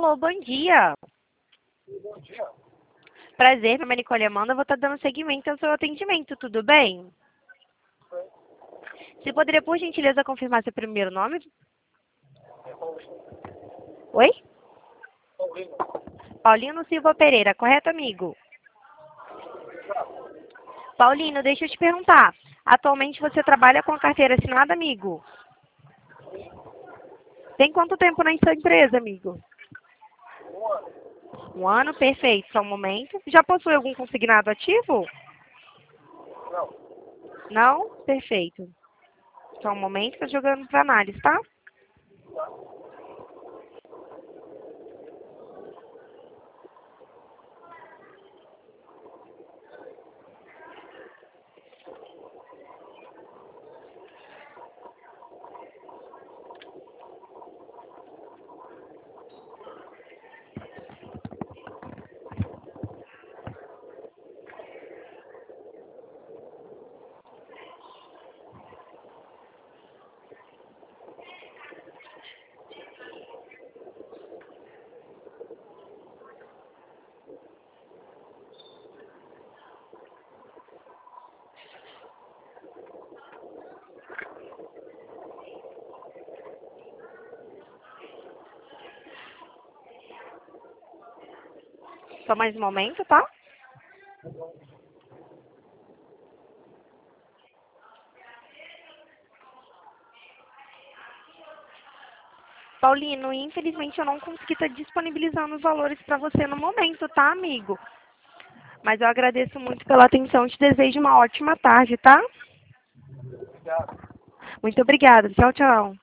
Alô, bom dia. Bom dia. Prazer, meu nome é Nicole Amanda, vou estar dando seguimento ao seu atendimento, tudo bem? Oi. Você poderia, por gentileza, confirmar seu primeiro nome? É Paulino. Oi? Paulino. Paulino Silva Pereira, correto, amigo? Paulino, deixa eu te perguntar. Atualmente você trabalha com a carteira assinada, amigo? Tem quanto tempo na sua empresa, amigo? Um ano. Um ano, perfeito. Só um momento. Já possui algum consignado ativo? Não. Não? Perfeito. Só um momento que eu estou jogando para análise, tá? Só mais um momento, tá? Paulino, infelizmente eu não consegui estar disponibilizando os valores para você no momento, tá, amigo? Mas eu agradeço muito pela atenção e te desejo uma ótima tarde, tá? Obrigado. Muito obrigada. Tchau, tchau.